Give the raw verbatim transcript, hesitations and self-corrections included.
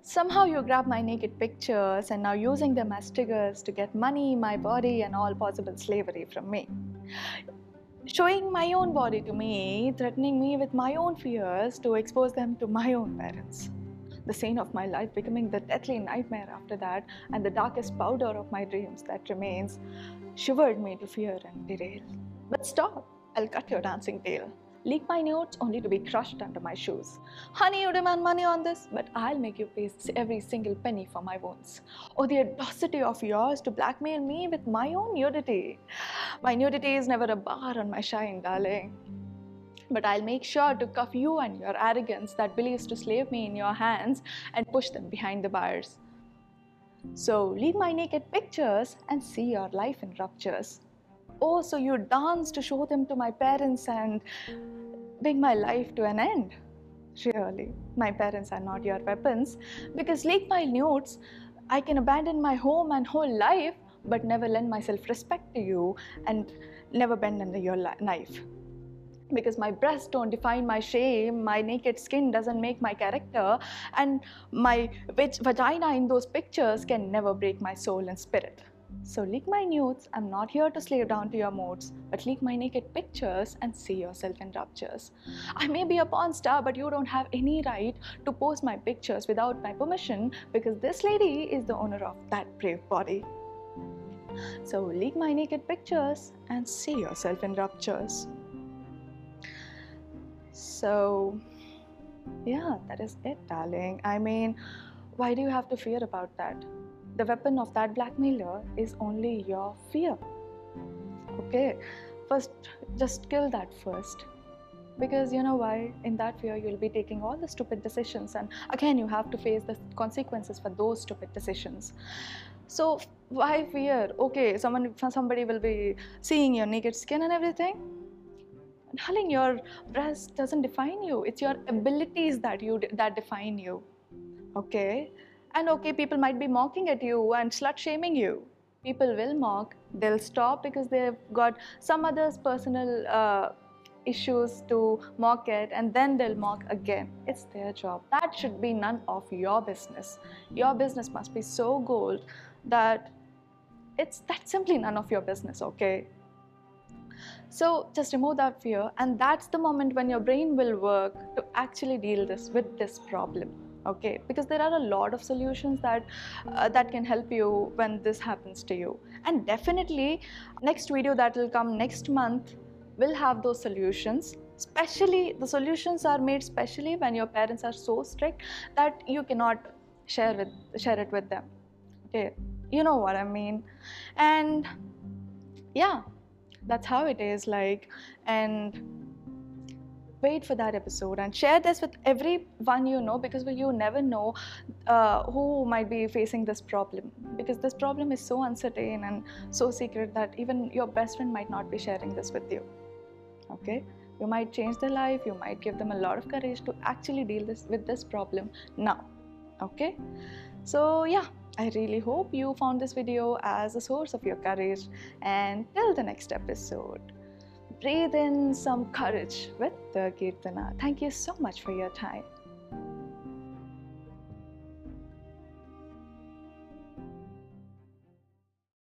Somehow you grab my naked pictures and now using them as triggers to get money, my body and all possible slavery from me. Showing my own body to me, threatening me with my own fears to expose them to my own parents. The scene of my life becoming the deathly nightmare after that, and the darkest powder of my dreams that remains, shivered me to fear and derail. But stop, I'll cut your dancing tail. Leak my nudes only to be crushed under my shoes. Honey, you demand money on this, but I'll make you pay every single penny for my wounds. Oh, the audacity of yours to blackmail me with my own nudity. My nudity is never a bar on my shine, darling. But I'll make sure to cuff you and your arrogance that believes to slave me in your hands and push them behind the bars. So leave my naked pictures and see your life in ruptures. Oh, so you dance to show them to my parents and bring my life to an end. Really, my parents are not your weapons, because leak my nudes, I can abandon my home and whole life, but never lend my self-respect to you and never bend under your knife. Because my breasts don't define my shame, my naked skin doesn't make my character, and my vagina in those pictures can never break my soul and spirit. So leak my nudes, I'm not here to slave down to your moods, but leak my naked pictures and see yourself in raptures. I may be a porn star, but you don't have any right to post my pictures without my permission, because this lady is the owner of that brave body. So leak my naked pictures and see yourself in raptures. So yeah, that is it, darling. I mean, why do you have to fear about that? The weapon of that blackmailer is only your fear. Okay, first, just kill that first. Because you know why? In that fear, you'll be taking all the stupid decisions, and again, you have to face the consequences for those stupid decisions. So why fear? Okay, someone, somebody will be seeing your naked skin and everything. Darling, your breast doesn't define you. It's your abilities that you that define you. Okay? And okay, people might be mocking at you and slut shaming you. People will mock. They'll stop because they've got some other's personal uh, issues to mock at, and then they'll mock again. It's their job. That should be none of your business. Your business must be so gold that it's that's simply none of your business, okay? So just remove that fear, and that's the moment when your brain will work to actually deal this with this problem. Okay, because there are a lot of solutions that uh, that can help you when this happens to you. And definitely next video that will come next month will have those solutions. Especially the solutions are made specially when your parents are so strict that you cannot share with share it with them. Okay, you know what I mean. And yeah, that's how it is like. And wait for that episode and share this with everyone you know, because well, you never know uh, who might be facing this problem, because this problem is so uncertain and so secret that even your best friend might not be sharing this with you. Okay, you might change their life, you might give them a lot of courage to actually deal this with this problem now. Okay, so yeah, I really hope you found this video as a source of your courage, and till the next episode, breathe in some courage with the Kirtana. Thank you so much for your time.